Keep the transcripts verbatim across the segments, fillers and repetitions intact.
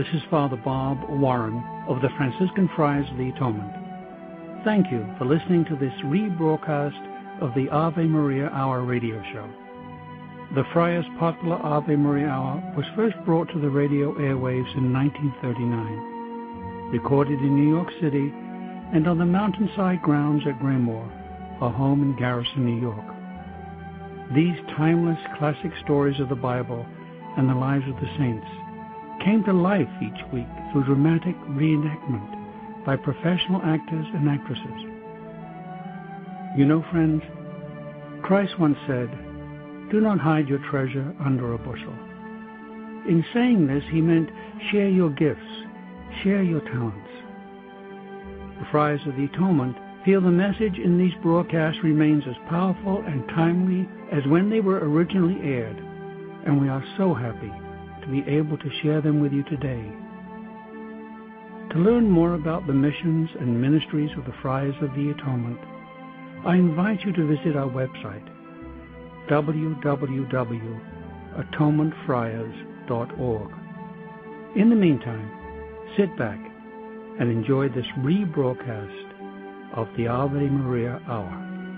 This is Father Bob Warren of the Franciscan Friars of the Atonement. Thank you for listening to this rebroadcast of the Ave Maria Hour radio show. The Friars' popular Ave Maria Hour was first brought to the radio airwaves in nineteen thirty-nine, recorded in New York City and on the mountainside grounds at Graymoor, our home in Garrison, New York. These timeless classic stories of the Bible and the lives of the saints came to life each week through dramatic reenactment by professional actors and actresses. You know, friends, Christ once said, "Do not hide your treasure under a bushel." In saying this, he meant share your gifts, share your talents. The Friars of the Atonement feel the message in these broadcasts remains as powerful and timely as when they were originally aired, and we are so happy to be able to share them with you today. To learn more about the missions and ministries of the Friars of the Atonement, I invite you to visit our website, w w w dot atonement friars dot org. In the meantime, sit back and enjoy this rebroadcast of the Ave Maria Hour.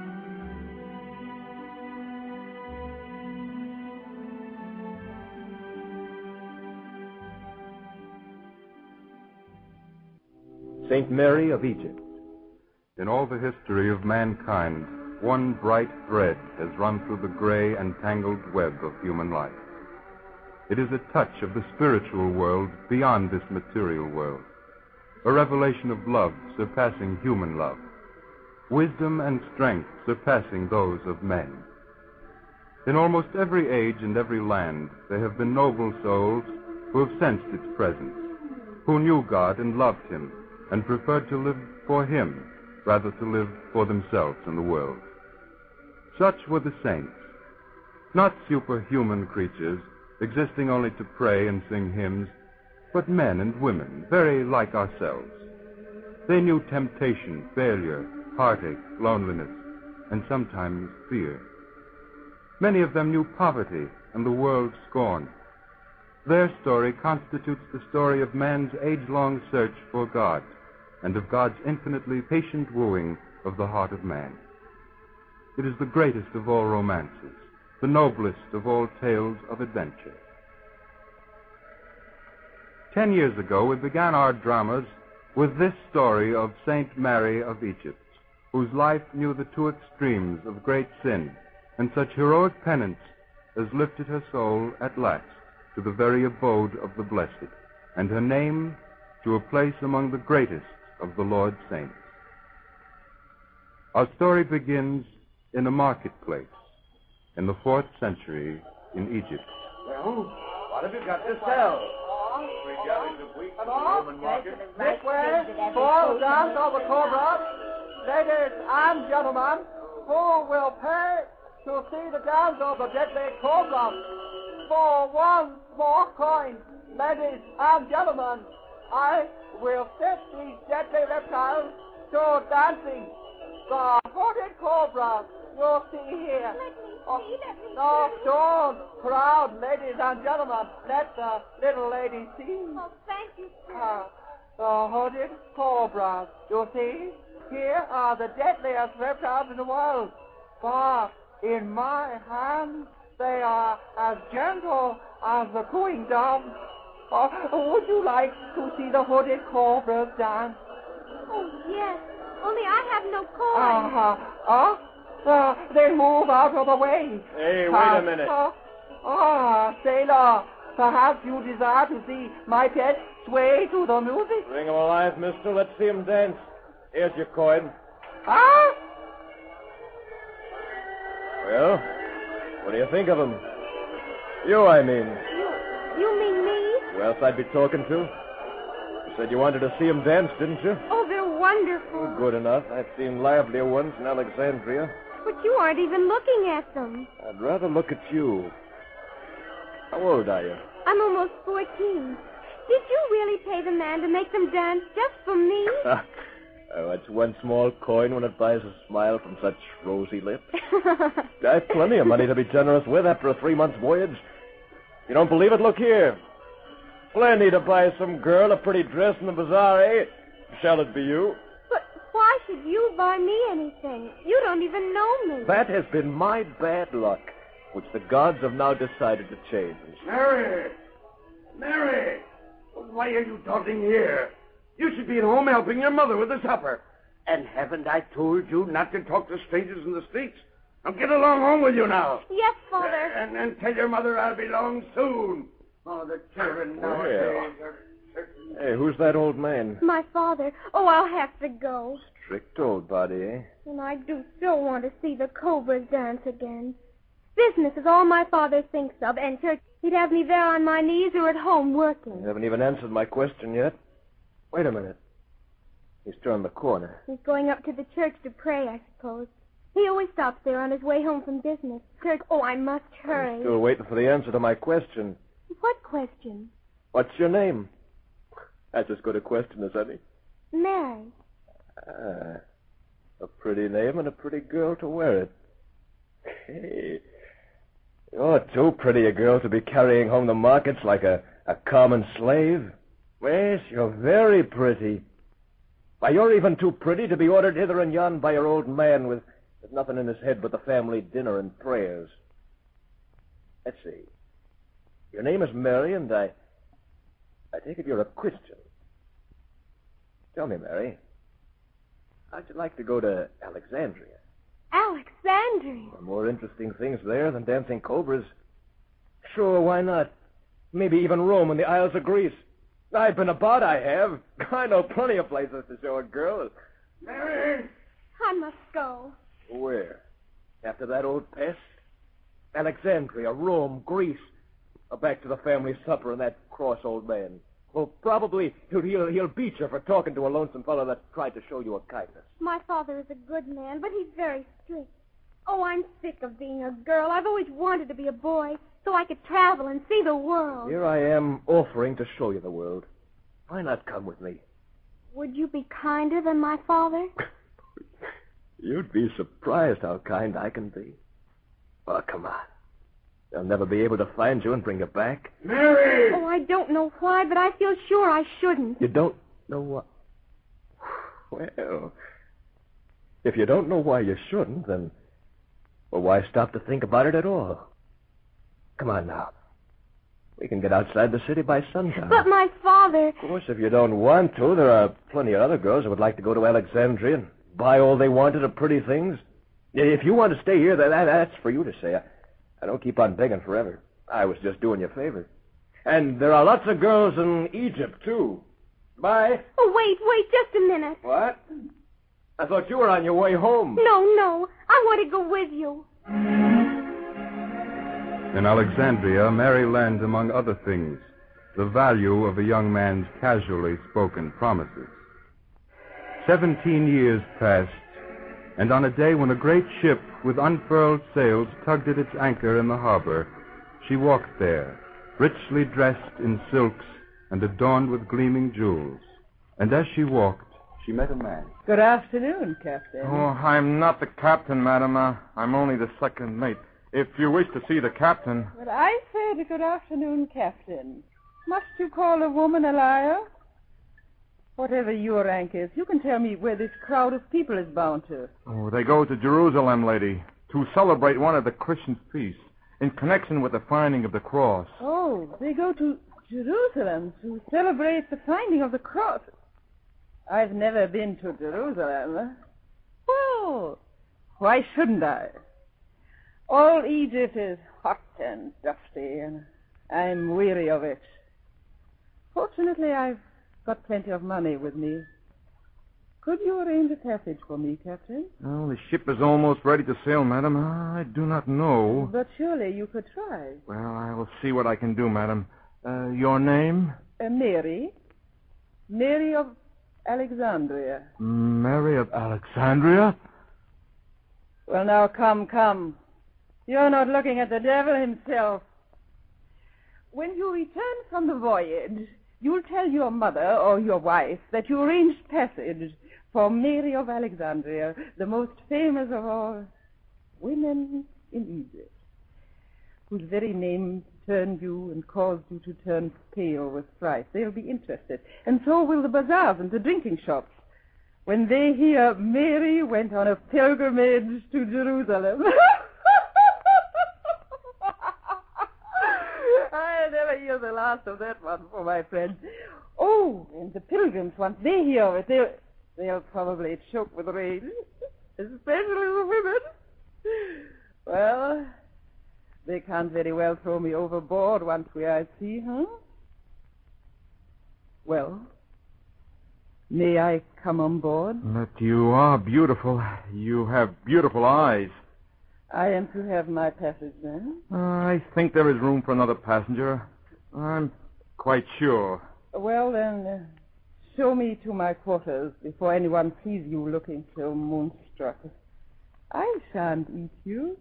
Saint Mary of Egypt. In all the history of mankind, one bright thread has run through the gray and tangled web of human life. It is a touch of the spiritual world beyond this material world, a revelation of love surpassing human love, wisdom and strength surpassing those of men. In almost every age and every land, there have been noble souls who have sensed its presence, who knew God and loved him, and preferred to live for him rather to live for themselves in the world. Such were the saints, not superhuman creatures existing only to pray and sing hymns, but men and women very like ourselves. They knew temptation, failure, heartache, loneliness, and sometimes fear. Many of them knew poverty and the world's scorn. Their story constitutes the story of man's age-long search for God and of God's infinitely patient wooing of the heart of man. It is the greatest of all romances, the noblest of all tales of adventure. Ten years ago, we began our dramas with this story of Saint Mary of Egypt, whose life knew the two extremes of great sin and such heroic penance as lifted her soul at last to the very abode of the blessed, and her name to a place among the greatest of the Lord's saints. Our story begins in a marketplace in the fourth century in Egypt. Well, what have you got to sell? Three galleys of wheat from the Roman market. This way, for the dance of the cobra. Ladies and gentlemen, who will pay to see the dance of the deadly cobra? For one small coin, ladies and gentlemen, I will set these deadly reptiles to dancing. The hooded cobra you'll see here. Let me Oh, see, let me no, see. don't crowd, ladies and gentlemen. Let the little lady see. Oh, thank you, sir. Ah, the hooded cobras. You see, here are the deadliest reptiles in the world. But in my hands, they are as gentle as the cooing dove. Oh, would you like to see the hooded cobras dance? Oh, yes. Only I have no coin. Uh-huh. Uh, uh, they move out of the way. Hey, wait Uh, a minute. uh, ah, sailor, perhaps you desire to see my pet sway to the music? Bring him alive, mister. Let's see him dance. Here's your coin. Ah? Well, what do you think of him? You, I mean. You mean me? Who else I'd be talking to? You said you wanted to see him dance, didn't you? Oh, they're wonderful. Good enough. I've seen livelier ones in Alexandria. But you aren't even looking at them. I'd rather look at you. How old are you? I'm almost fourteen. Did you really pay the man to make them dance just for me? Oh, it's one small coin when it buys a smile from such rosy lips. I've plenty of money to be generous with after a three-month voyage. You don't believe it? Look here. Plenty to buy some girl a pretty dress in the bazaar, eh? Shall it be you? But why should you buy me anything? You don't even know me. That has been my bad luck, which the gods have now decided to change. Mary! Mary! Why are you dawdling here? You should be at home helping your mother with the supper. And haven't I told you not to talk to strangers in the streets? Now get along home with you now. Yes, Father. Uh, and, and tell your mother I'll be long soon. Oh, the children nowadays Well. are certain. Hey, who's that old man? My father. Oh, I'll have to go. Strict old body, eh? And I do so want to see the Cobras dance again. Business is all my father thinks of, and church, he'd have me there on my knees or at home working. You haven't even answered my question yet. Wait a minute. He's turned the corner. He's going up to the church to pray, I suppose. He always stops there on his way home from business. Church, oh, I must hurry. I'm still waiting for the answer to my question. What question? What's your name? That's as good a question as any. Mary. Ah, a pretty name and a pretty girl to wear it. Hey, you're too pretty a girl to be carrying home the markets like a, a common slave. Yes, you're very pretty. Why, you're even too pretty to be ordered hither and yon by your old man with, with nothing in his head but the family dinner and prayers. Let's see. Your name is Mary, and I... I take it you're a Christian. Tell me, Mary, how'd you like to go to Alexandria? Alexandria. There are more interesting things there than dancing cobras. Sure, why not? Maybe even Rome and the Isles of Greece. I've been about, I have. I know plenty of places to show a girl. Mary! I must go. Where? After that old pest? Alexandria, Rome, Greece. Or back to the family supper and that cross old man. Well, probably he'll, he'll, he'll beat you for talking to a lonesome fellow that tried to show you a kindness. My father is a good man, but he's very strict. Oh, I'm sick of being a girl. I've always wanted to be a boy, so I could travel and see the world. Here I am offering to show you the world. Why not come with me? Would you be kinder than my father? You'd be surprised how kind I can be. Oh, come on. They'll never be able to find you and bring you back. Mary! Oh, I don't know why, but I feel sure I shouldn't. You don't know what? Well, if you don't know why you shouldn't, then... Well, why stop to think about it at all? Come on now. We can get outside the city by sundown. But my father... Of course, if you don't want to, there are plenty of other girls who would like to go to Alexandria and buy all they wanted of pretty things. If you want to stay here, that, that's for you to say. I, I don't keep on begging forever. I was just doing you a favor. And there are lots of girls in Egypt, too. Bye. Oh, wait, wait, just a minute. What? I thought you were on your way home. No, no. I want to go with you. In Alexandria, Mary learned, among other things, the value of a young man's casually spoken promises. Seventeen years passed, and on a day when a great ship with unfurled sails tugged at its anchor in the harbor, she walked there, richly dressed in silks and adorned with gleaming jewels. And as she walked, she met a man. Good afternoon, Captain. Oh, I'm not the captain, madam. Uh, I'm only the second mate. If you wish to see the captain... But I said good afternoon, Captain. Must you call a woman a liar? Whatever your rank is, you can tell me where this crowd of people is bound to. Oh, they go to Jerusalem, lady, to celebrate one of the Christian feasts in connection with the finding of the cross. Oh, they go to Jerusalem to celebrate the finding of the cross. I've never been to Jerusalem. Well, why shouldn't I? All Egypt is hot and dusty, and I'm weary of it. Fortunately, I've got plenty of money with me. Could you arrange a passage for me, Captain? Well, the ship is almost ready to sail, madam. I do not know. But surely you could try. Well, I will see what I can do, madam. Uh, your name? Uh, Mary. Mary of Alexandria. Mary of Alexandria? Well, now, come, come. You're not looking at the devil himself. When you return from the voyage, you'll tell your mother or your wife that you arranged passage for Mary of Alexandria, the most famous of all women in Egypt, whose very name turned you and caused you to turn pale with fright. They'll be interested. And so will the bazaars and the drinking shops when they hear Mary went on a pilgrimage to Jerusalem. I'll never hear the last of that one for my friends. Oh, and the pilgrims, once they hear of it, they'll, they'll probably choke with rage, especially the women. Well, they can't very well throw me overboard once we are at sea, huh? Well, may I come on board? But you are beautiful. You have beautiful eyes. I am to have my passage then? Uh, I think there is room for another passenger. I'm quite sure. Well, then, uh, show me to my quarters before anyone sees you looking so moonstruck. I shan't eat you.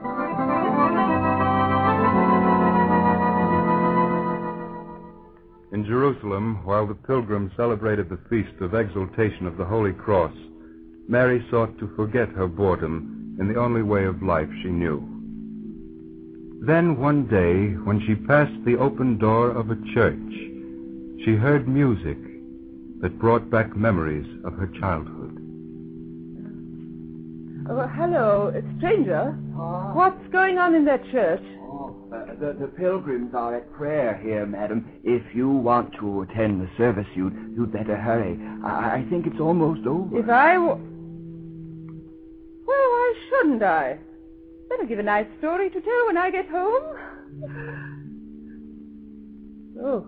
In Jerusalem, while the pilgrims celebrated the feast of exaltation of the Holy Cross, Mary sought to forget her boredom in the only way of life she knew. Then one day, when she passed the open door of a church, she heard music that brought back memories of her childhood. Oh, hello, stranger. Oh. What's going on in that church? Oh, uh, the, the pilgrims are at prayer here, madam. If you want to attend the service, you'd, you'd better hurry. I, I think it's almost over. If I... W- well, why shouldn't I? Better give a nice story to tell when I get home. Oh.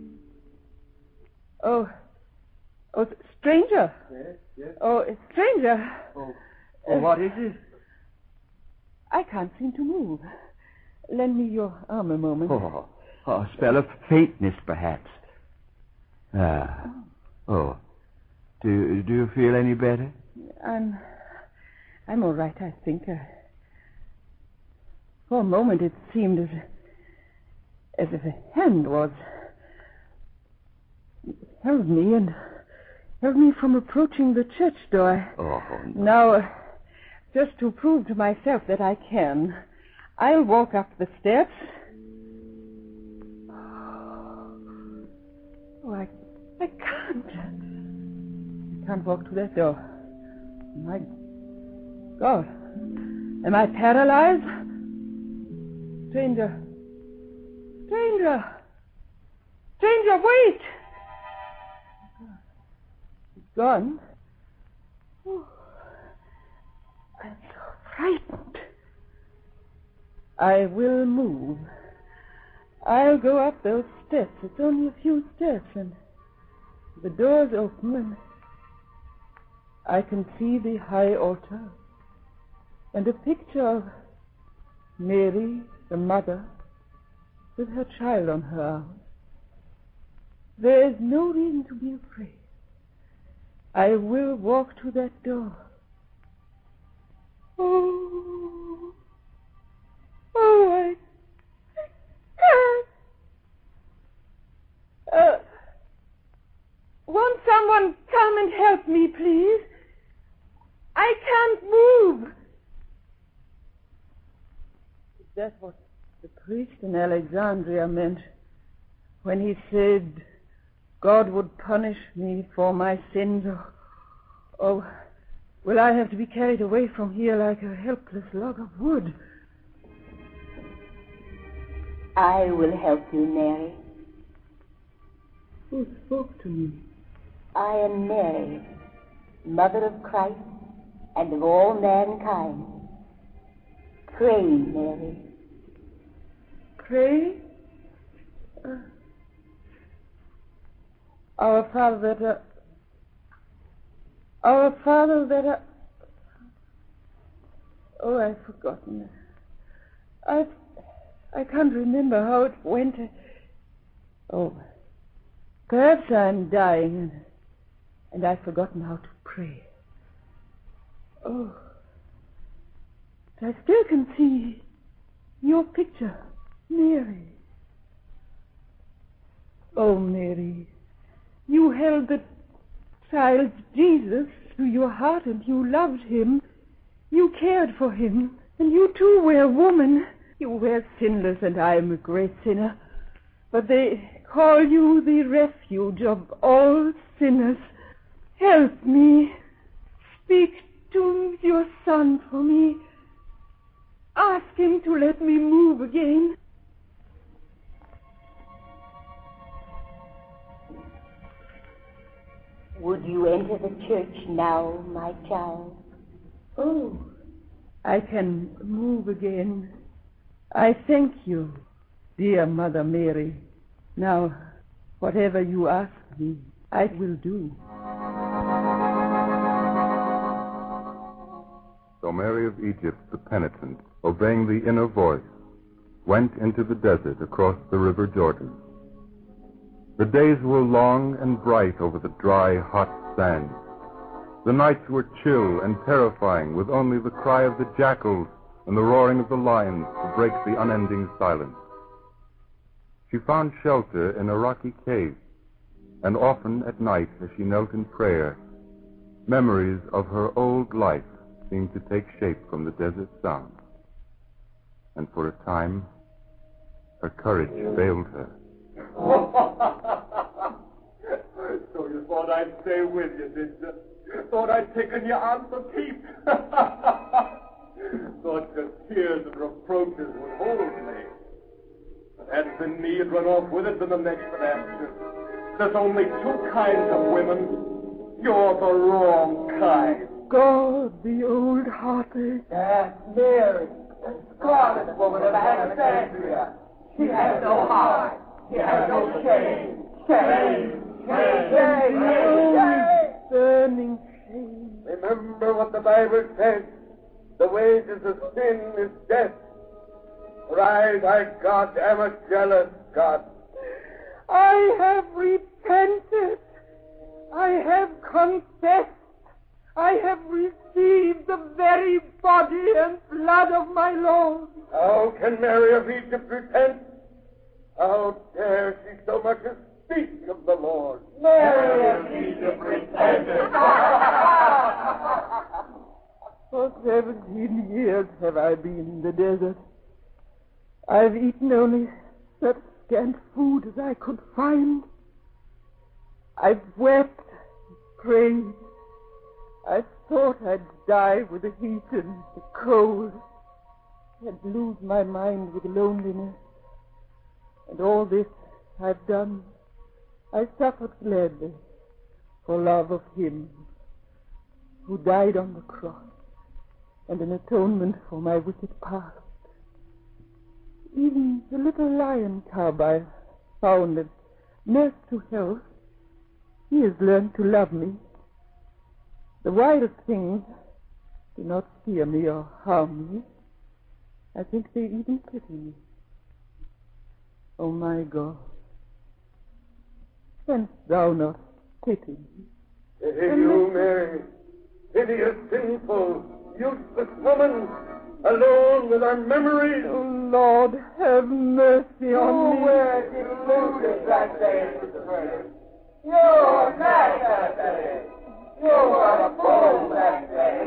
Oh. Oh, stranger. Yes, yes. Oh, stranger. Oh. Oh, what is it? I can't seem to move. Lend me your arm a moment. Oh, a spell of faintness, perhaps. Ah. Oh. Do, do you feel any better? I'm... I'm all right, I think. Uh, for a moment it seemed as, as if a hand was... held me and held me from approaching the church door. Oh, no. Now... Uh, Just to prove to myself that I can, I'll walk up the steps. Oh, I, I can't. I can't walk to that door. My God. Am I paralyzed? Stranger. Stranger. Stranger, wait! He's gone. Oh. I'm so frightened. I will move. I'll go up those steps. It's only a few steps, and the door's open, and I can see the high altar and a picture of Mary, the mother, with her child on her arm. There is no reason to be afraid. I will walk to that door. Oh, oh, I, I can't. Uh, won't someone come and help me, please? I can't move. Is that what the priest in Alexandria meant when he said God would punish me for my sins? Or, or will I have to be carried away from here like a helpless log of wood? I will help you, Mary. Who spoke to me? I am Mary, Mother of Christ and of all mankind. Pray, Mary. Pray? Uh, our Father that... Uh, Our Father that I... Oh, I've forgotten. I I can't remember how it went. Oh, perhaps I'm dying and, and I've forgotten how to pray. Oh, I still can see your picture, Mary. Oh, Mary, you held the child Jesus to your heart, and you loved him. You cared for him, and you too were a woman. You were sinless, and I am a great sinner. But they call you the refuge of all sinners. Help me. Speak to your son for me. Ask him to let me move again. Would you enter the church now, my child? Oh, I can move again. I thank you, dear Mother Mary. Now, whatever you ask me, I will do. So Mary of Egypt, the penitent, obeying the inner voice, went into the desert across the river Jordan. The days were long and bright over the dry, hot sand. The nights were chill and terrifying, with only the cry of the jackals and the roaring of the lions to break the unending silence. She found shelter in a rocky cave, and often at night, as she knelt in prayer, memories of her old life seemed to take shape from the desert sound. And for a time, her courage failed her. So you thought I'd stay with you, did you? Thought I'd taken you on for keep? Thought your tears and reproaches would hold me. If it hadn't been me, you'd run off with it, then the next would ask you. There's only two kinds of women. You're the wrong kind. God, the old-hearted. That's Mary, the scarlet woman of Alexandria. She has no heart. She has no shame. Shame. Shame. Shame. Shame. Burning shame. Remember what the Bible says. The wages of sin is death. For I, thy God, am a jealous God. I have repented. I have confessed. I have received the very body and blood of my Lord. How can Mary of Egypt repent? How dare she so much as speak of the Lord? Mary of Egypt repented. For seventeen years have I been in the desert. I've eaten only such scant food as I could find. I've wept, prayed. I thought I'd die with the heat and the cold, and lose my mind with loneliness. And all this I've done. I suffered gladly for love of him who died on the cross and an atonement for my wicked past. Even the little lion cub I found and nursed to health, he has learned to love me. The wildest things do not fear me or harm me. I think they even pity me. Oh, my God, canst thou not pity me? Pity you, Mary. Pity a sinful, useless woman, alone with our memories. Oh, Lord, have mercy on You me. were deluded that day, Mister Vernon. You're mad that day. You were a fool that day.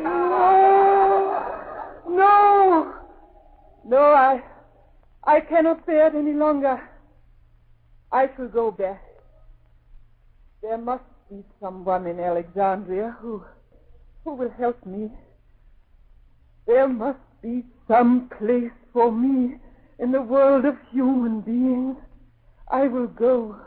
No, no, no, I, I cannot bear it any longer. I shall go back. There must be someone in Alexandria who, who will help me. There must be some place for me in the world of human beings. I will go.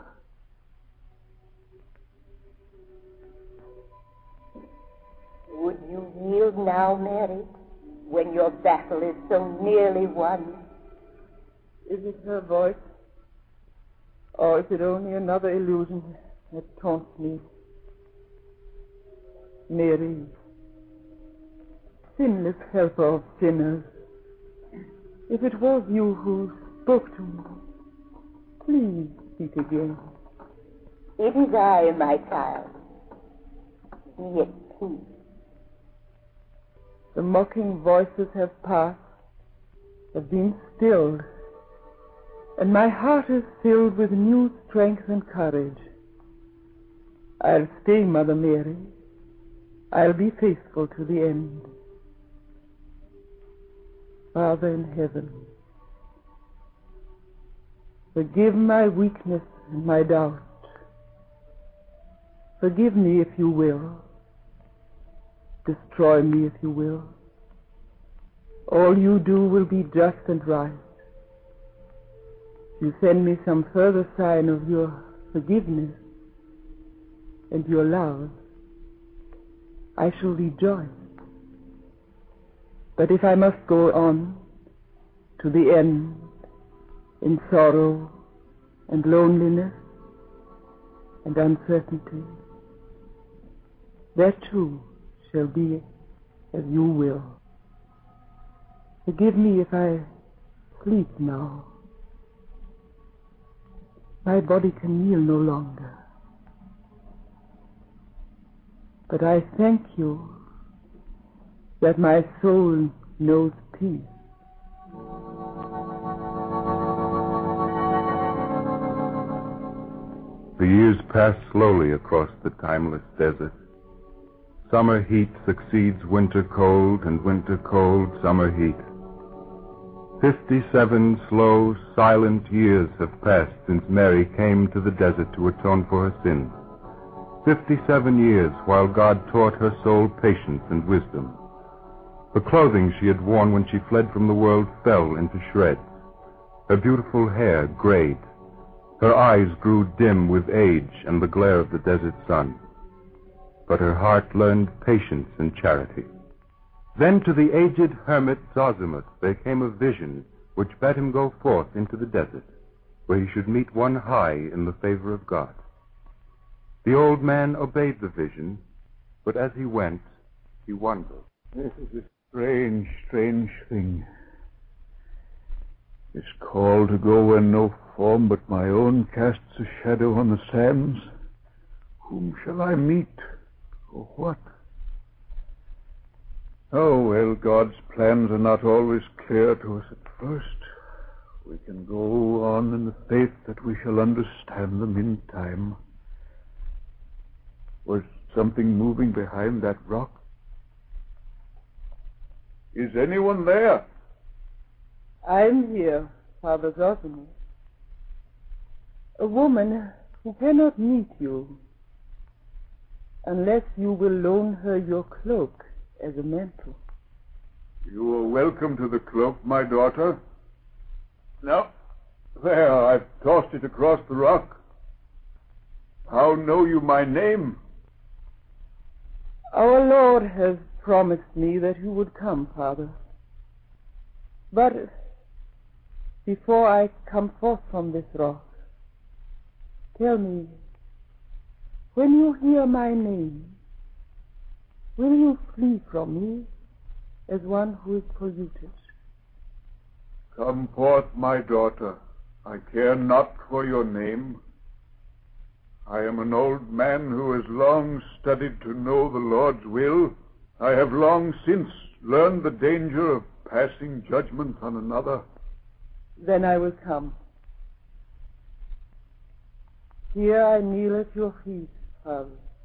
Would you yield now, Mary, when your battle is so nearly won? Is it her voice? Or is it only another illusion that taunts me? Mary, sinless helper of sinners, if it was you who spoke to me, please speak again. It is I, my child. Be at peace. The mocking voices have passed, have been stilled, and my heart is filled with new strength and courage. I'll stay, Mother Mary. I'll be faithful to the end. Father in heaven, Forgive my weakness and my doubt. Forgive me if you will. Destroy me if you will. All you do will be just and right. If you send me some further sign of your forgiveness and your love, I shall rejoice. But if I must go on to the end in sorrow and loneliness and uncertainty, that too shall be as you will. Forgive me if I sleep now. My body can kneel no longer. But I thank you that my soul knows peace. The years pass slowly across the timeless desert. Summer heat succeeds winter cold, and winter cold summer heat. Fifty-seven slow, silent years have passed since Mary came to the desert to atone for her sins. Fifty-seven years while God taught her soul patience and wisdom. The clothing she had worn when she fled from the world fell into shreds. Her beautiful hair grayed. Her eyes grew dim with age and the glare of the desert sun. But her heart learned patience and charity. Then to the aged hermit Zosimus there came a vision which bade him go forth into the desert, where he should meet one high in the favor of God. The old man obeyed the vision, but as he went, he wondered. This is a strange, strange thing. This call to go where no form but my own casts a shadow on the sands. Whom shall I meet, or what? Oh, well, God's plans are not always clear to us at first. We can go on in the faith that we shall understand them in time. Was something moving behind that rock? Is anyone there? I'm here, Father Zosimus. A woman who cannot meet you unless you will loan her your cloak as a mantle. You are welcome to the cloak, my daughter. Now, there, I've tossed it across the rock. How know you my name? Our Lord has promised me that you would come, Father. But before I come forth from this rock, tell me, when you hear my name, will you flee from me as one who is polluted? Come forth, my daughter. I care not for your name. I am an old man who has long studied to know the Lord's will. I have long since learned the danger of passing judgment on another. Then I will come. Here I kneel at your feet, Father,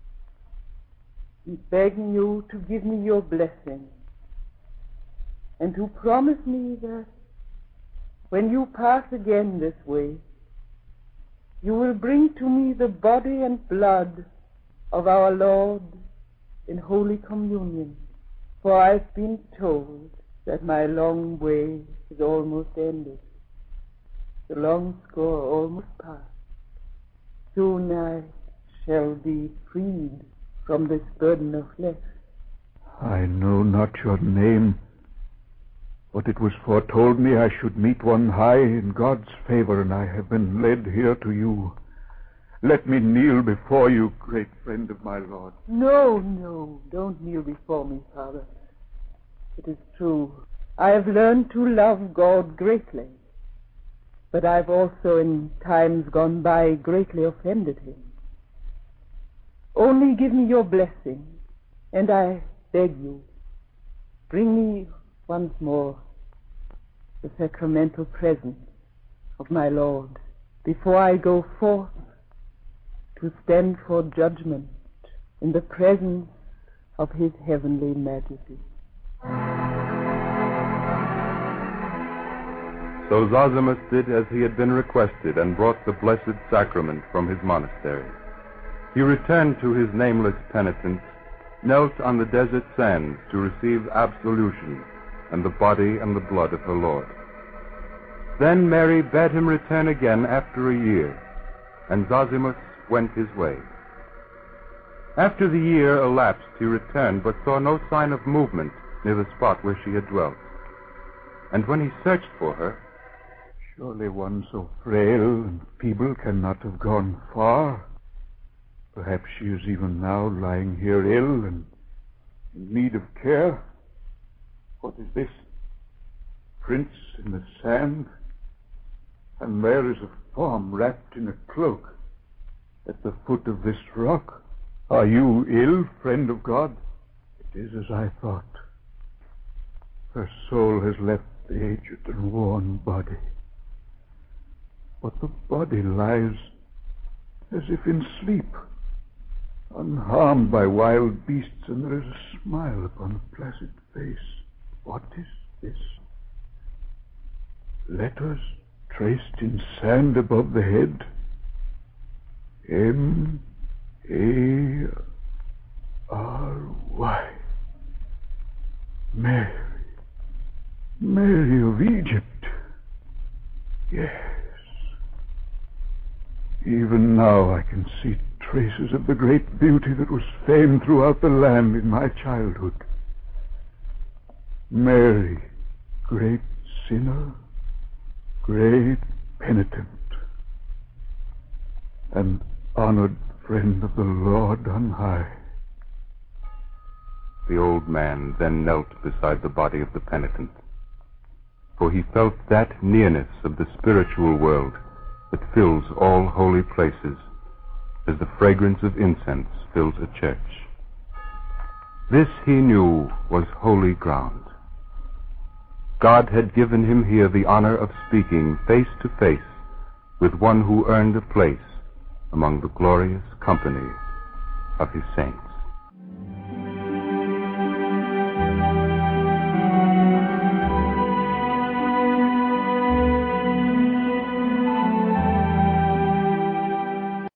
begging you to give me your blessing and to promise me that when you pass again this way, you will bring to me the body and blood of our Lord in Holy Communion. For I've been told that my long way is almost ended, the long score almost past. Soon I shall be freed from this burden of flesh. I know not your name, but it was foretold me I should meet one high in God's favor, and I have been led here to you. Let me kneel before you, great friend of my Lord. No, no, don't kneel before me, Father. It is true, I have learned to love God greatly, but I've also in times gone by greatly offended him. Only give me your blessing, and I beg you, bring me once more the sacramental presence of my Lord before I go forth to stand for judgment in the presence of his heavenly majesty. So Zosimus did as he had been requested and brought the blessed sacrament from his monastery. He returned to his nameless penitence, knelt on the desert sands to receive absolution and the body and the blood of her Lord. Then Mary bade him return again after a year, and Zosimus went his way. After the year elapsed, he returned, but saw no sign of movement near the spot where she had dwelt. And when he searched for her, surely one so frail and feeble cannot have gone far. Perhaps she is even now lying here ill and in need of care. What is this? Prints in the sand? And there is a form wrapped in a cloak at the foot of this rock. Are you ill, friend of God? It is as I thought. Her soul has left the aged and worn body. But the body lies as if in sleep, unharmed by wild beasts, and there is a smile upon the placid face. What is this? Letters traced in sand above the head. M A R Y. Mary. Mary of Egypt. Yes. Even now I can see traces of the great beauty that was famed throughout the land in my childhood. Mary, great sinner, great penitent, and honored friend of the Lord on high. The old man then knelt beside the body of the penitent, for he felt that nearness of the spiritual world that fills all holy places as the fragrance of incense fills a church. This he knew was holy ground. God had given him here the honor of speaking face to face with one who earned a place among the glorious company of his saints.